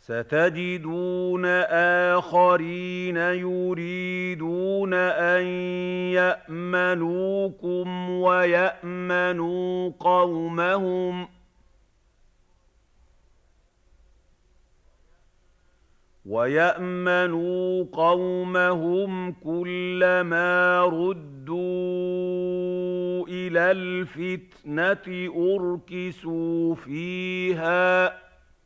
سَتَجِدُونَ آخَرِينَ يُرِيدُونَ أَن يَأْمَنُوكُمْ وَيَأْمَنُوا قَوْمَهُمْ كُلَّمَا رُدُّوا إِلَى الْفِتْنَةِ أُرْكِسُوا فِيهَا ۚ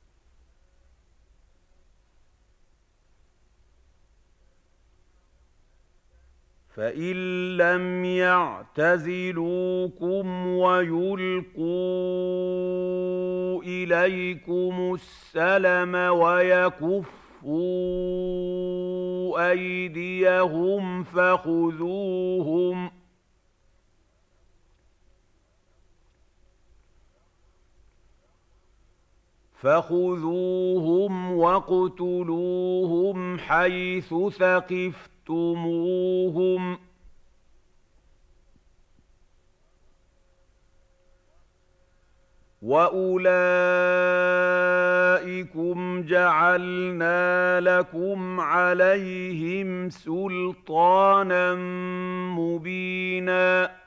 فَإِن لَّمْ يَعْتَزِلُوكُمْ وَيُلْقُوا إِلَيْكُمُ السَّلَمَ وَيَكُفُّوا أَيْدِيَهُمْ فَخُذُوهُمْ وَاقْتُلُوهُمْ حَيْثُ ثَقِفْتُمُوهُمْ ۚ وَأُولَٰئِكُمْ جَعَلْنَا لَكُمْ عَلَيْهِمْ سُلْطَانًا مُّبِينًا